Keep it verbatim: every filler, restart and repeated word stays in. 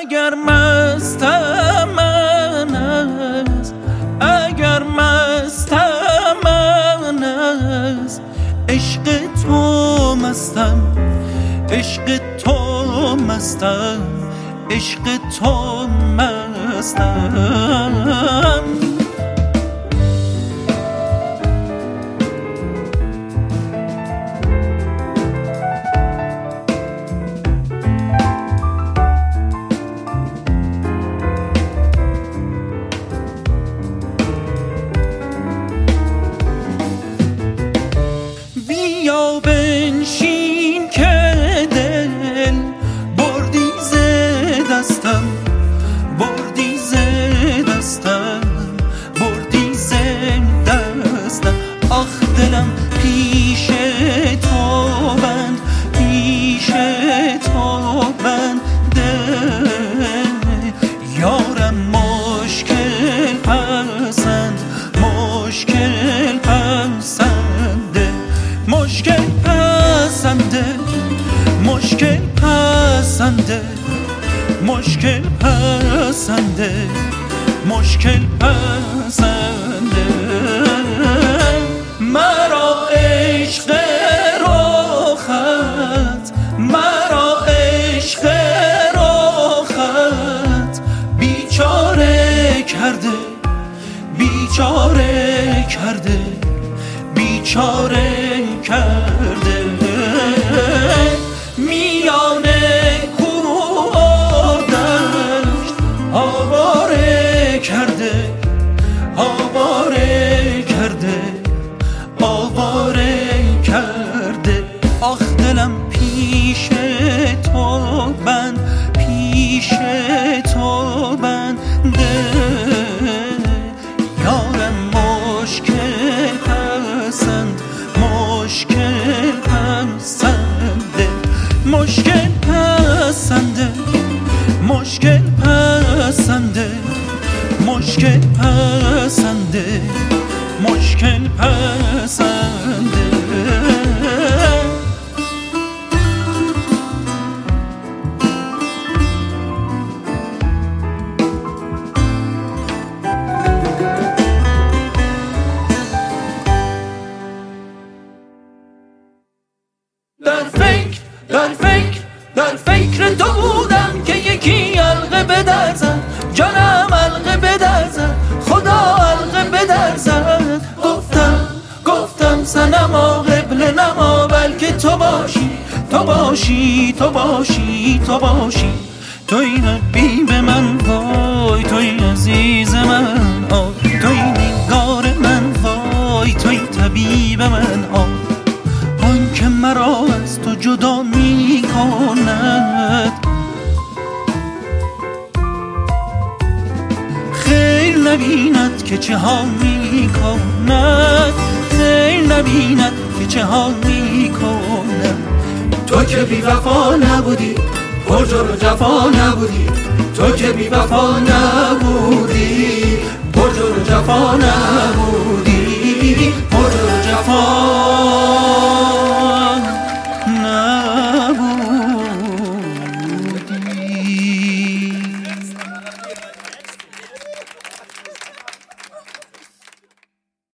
اگر مستم من است، اگر مستم من است، عشق تو مستم، عشق تو مستم، عشق تو مستم. بیا بنشین که دل بردی ز دستم، بردی ز دستم، بردی ز دستم. آخ دلم پیش تو بند، پیش تو بنده، یارم مشکل پسند، مشکل پسنده، مشکل پسنده، مشکل پسنده، مشکل پسنده، مشکل پسنده. مرا عشق رخت، مرا عشق رخت بیچاره کرده، بیچاره کرده، بیچاره کرده. میان کوه و دشت آواره کرده، آواره کرده، آواره کرده. آخ دلم پیش تو بند، پیش تو بنده، یارم مشکل پسند، مشکل پسنده، مشکل پسنده، مشکل پسنده، مشکل پسنده، مشکل پسنده. در فکر، در فکر، در فکر تو بودم که یکی علقه به در زد، جانم علقه به در زد، خدا علقه به در زد. گفتم، گفتم صنما قبله نما، بلکه تو باشی، تو باشی، تو باشی، تو باشی. توی حبیب من وای، توی عزیز من آی، توی نگار من وای، توی طبیب من آی. آن که مرا از تو جدا می کند، خیر نبیند که چه ها می کند، خیر نبیند که چه ها می کند. تو که بی وفا نبودی، پر جور و جفا نبودی، تو که بی وفا نبودی، پر جور و جفا نبودی.